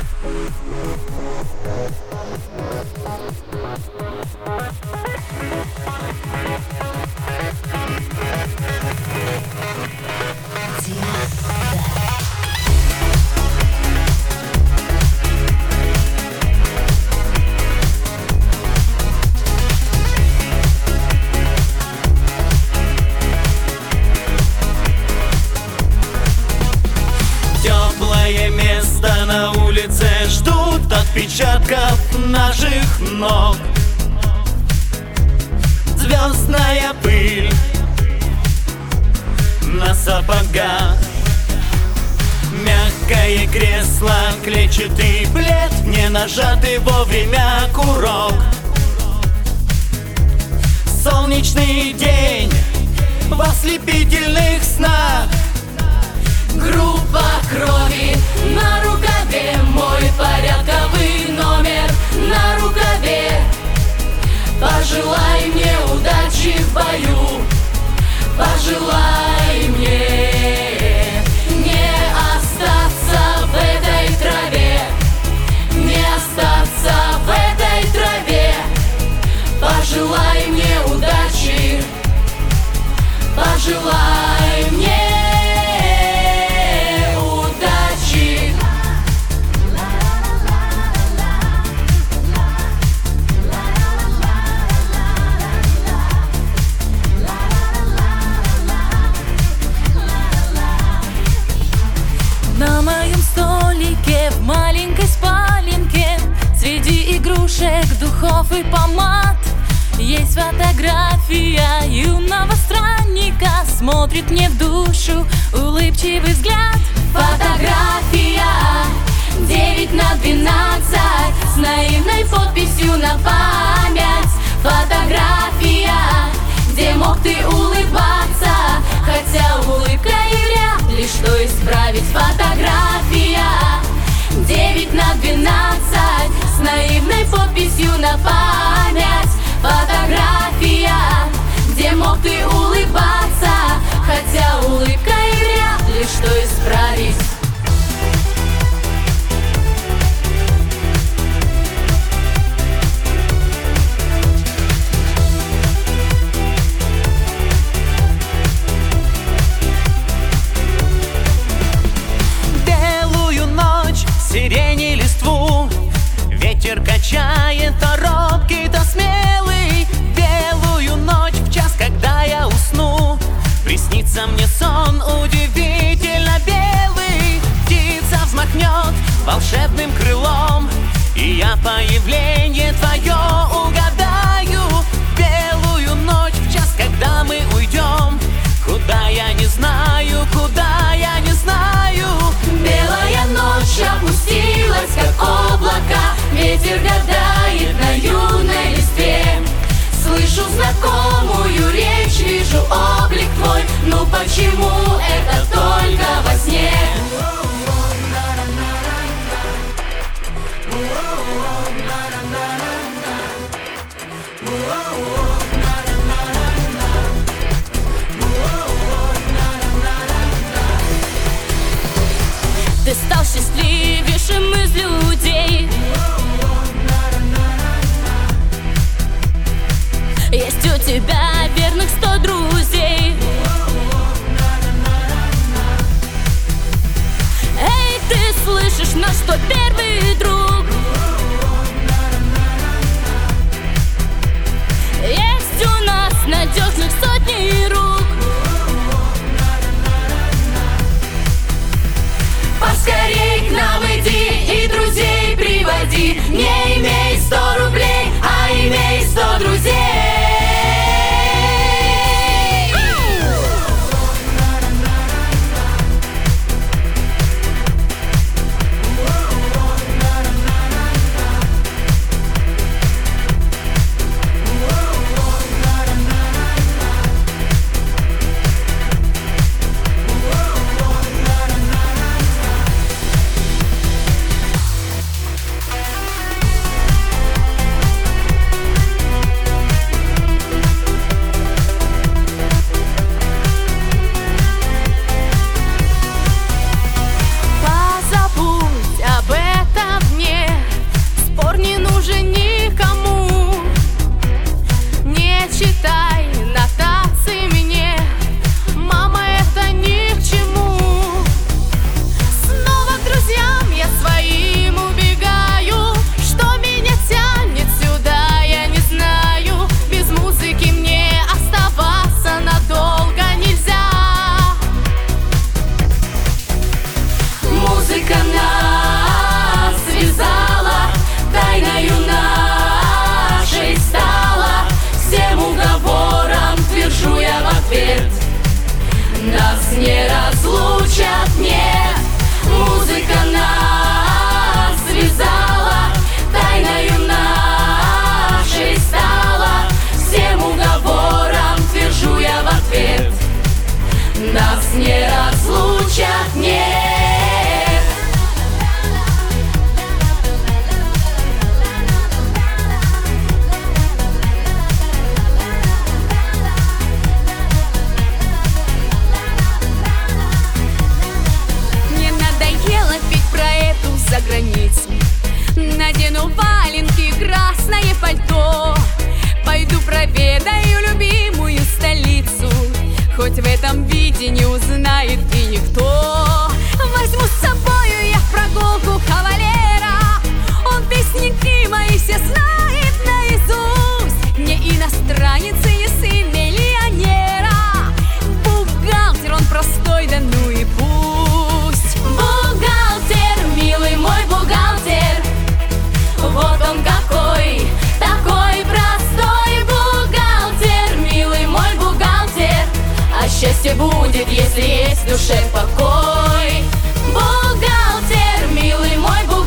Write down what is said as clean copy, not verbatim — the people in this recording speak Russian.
Теплое место на улице ждут отпечатков наших ног. Звездная пыль на сапогах, мягкое кресло, клетчатый плед, не нажатый вовремя курок. Солнечный день в ослепительных снах. Группа крови на рукаве, мой порядковый номер на рукаве. Пожелай мне удачи в бою, пожелай мне не остаться в этой траве, не остаться в этой траве. Пожелай мне удачи, пожелай мне. На моем столике в маленькой спаленке среди игрушек, духов и помад есть фотография юного странника. Смотрит мне в душу улыбчивый взгляд. Фотография 9/12 с наивной подписью на память. Фотография, где мог ты улыбаться, хотя улыбка и вряд ли что исправить. Фотография 9/12 с наивной подписью на память. Фотография, где мог ты улыбаться, хотя улыбка и вряд ли что исправить. Сирени листву ветер качает, то робкий, то смелый. Белую ночь в час, когда я усну, приснится мне сон удивительно белый. Птица взмахнет волшебным крылом, и я появление твое угадаю. Белую ночь в час, когда мы уйдем, куда я не знаю, куда я не знаю. Белая ночь опустилась, как облака, ветер гадает на юной листве. Слышу знакомую речь, вижу облик твой, ну почему это только во сне? Ты стал счастливейшим из людей. Есть у тебя верных 100 друзей. Эй, ты слышишь наш 101-й друг? Есть у нас надежных сотни рук. Поскорей к нам иди и друзей приводи. Не имей 100 рублей, а имей 100 друзей. соседи не узнает и никто. Возьму с собою я в прогулку кавалера, он песенки мои все знает наизусть. Не иностранец и не сын миллионера, бухгалтер он простой, да ну и пусть. Бухгалтер, милый мой бухгалтер, вот он какой, такой простой. Бухгалтер, милый мой бухгалтер, а счастье будет, если есть в душе покой. Бухгалтер, милый мой бухгалтер,